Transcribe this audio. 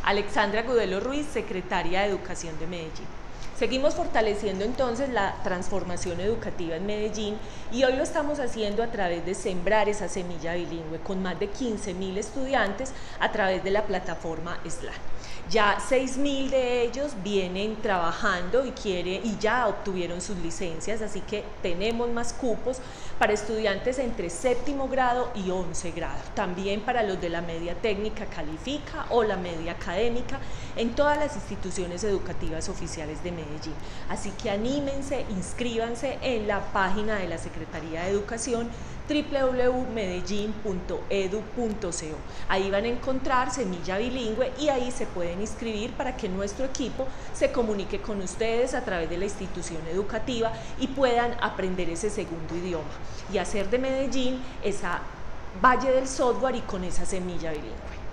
Alexandra Gudelo Ruiz, secretaria de Educación de Medellín. Seguimos fortaleciendo entonces la transformación educativa en Medellín y hoy lo estamos haciendo a través de sembrar esa semilla bilingüe con más de 15.000 estudiantes a través de la plataforma SLAN. Ya 6.000 de ellos vienen trabajando y ya obtuvieron sus licencias, así que tenemos más cupos para estudiantes entre séptimo grado y 11 grado. También para los de la media técnica califica o la media académica en todas las instituciones educativas oficiales de Medellín. Así que anímense, inscríbanse en la página de la Secretaría de Educación www.medellin.edu.co. Ahí van a encontrar Semilla Bilingüe y ahí se pueden inscribir para que nuestro equipo se comunique con ustedes a través de la institución educativa y puedan aprender ese segundo idioma y hacer de Medellín esa valle del software y con esa semilla bilingüe.